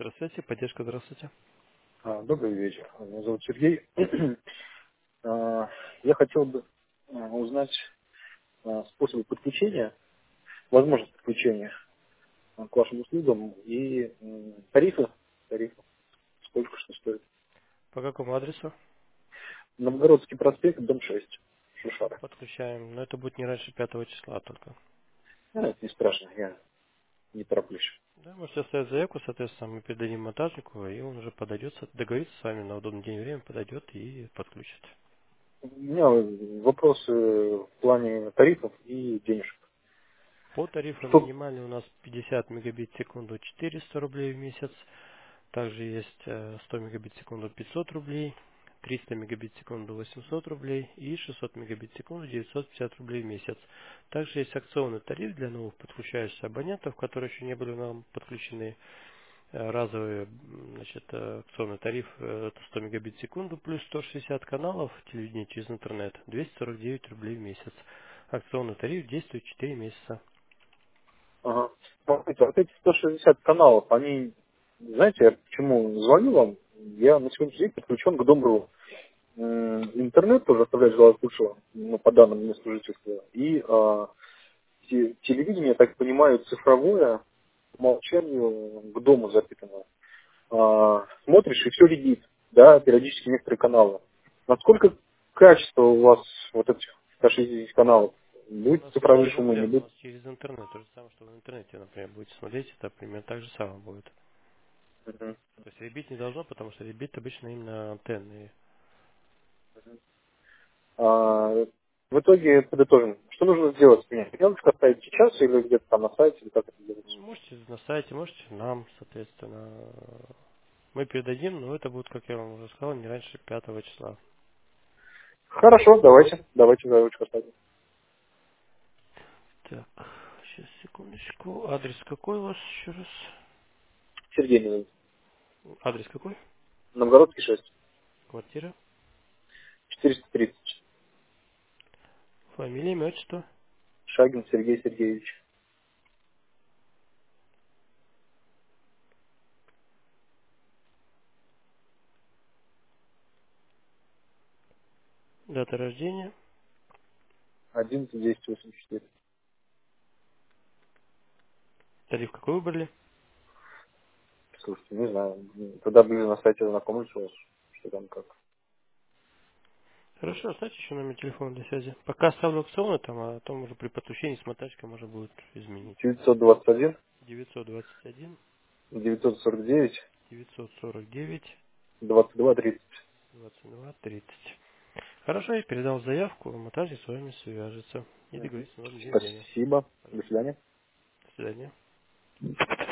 Электросвязь и поддержка, здравствуйте. Добрый вечер. Меня зовут Сергей. Я хотел бы узнать способы подключения, возможность подключения к вашим услугам и тарифы, сколько что стоит. По какому адресу? Новгородский проспект, дом 6, Шушара. Подключаем, но это будет не раньше 5 числа только. Это не страшно, я не тороплюсь. Да, можете оставить заявку, соответственно, мы передадим монтажнику, и он уже подойдет, договорится с вами на удобный день и время, подойдет и подключит. У меня вопросы в плане тарифов и денежек. По тарифу Что? минимальный у нас 50 мегабит в секунду 400 рублей в месяц. Также есть 100 мегабит в секунду 500 рублей, 300 мегабит в секунду 800 рублей и 600 мегабит в секунду 950 рублей в месяц. Также есть акционный тариф для новых подключающихся абонентов, которые еще не были нам подключены. Разовый значит, акционный тариф это 100 мегабит в секунду плюс 160 каналов телевидения через интернет, 249 рублей в месяц. Акционный тариф действует 4 месяца. Ага. Смотрите, вот эти 160 каналов, они, знаете, я почему звоню вам? Я на сегодняшний день подключен к Дом.ру. Интернет тоже оставляет желать лучшего, ну, по данным месту жительства. И телевидение, я так понимаю, цифровое, по умолчанию к дому запитанное. Смотришь, и все летит, да, периодически некоторые каналы. Насколько качество у вас вот этих 160 каналов? У Будет нас нет цифровые шумы, не проблем, у будет? нас через интернет. То же самое, что вы в интернете, например, будете смотреть, это примерно так же самое будет. Мгм. То есть ребить не должно, потому что ребит обычно именно антенны. А, в итоге подытожим. Что нужно сделать мне? Ребеночка оставить сейчас или где-то там на сайте, или как это делается? Можете на сайте, можете нам, соответственно. Мы передадим, но это будет, как я вам уже сказал, не раньше 5 числа. Хорошо, давайте заявочку оставим. Так, сейчас, секундочку. Адрес какой у вас еще раз? Сергей меня зовут. Адрес какой? Новгородский 6. Квартира? 430. Фамилия, имя, отчество? Шагин Сергей Сергеевич. Дата рождения? 11-10-84. Тариф какой выбрали? Слушайте, не знаю. Тогда были на сайте знакомлюсь у вас, что там как. Хорошо, оставьте еще номер телефона для связи. Пока оставлю аукционы, там, а потом уже при подключении с мотачкой можно будет изменить. 921 921 949 949 22 30. 22 30. Хорошо, я передал заявку, монтажник с вами свяжется. И договорится на удобный день и время. Спасибо. До Хорошо. свидания. До свидания.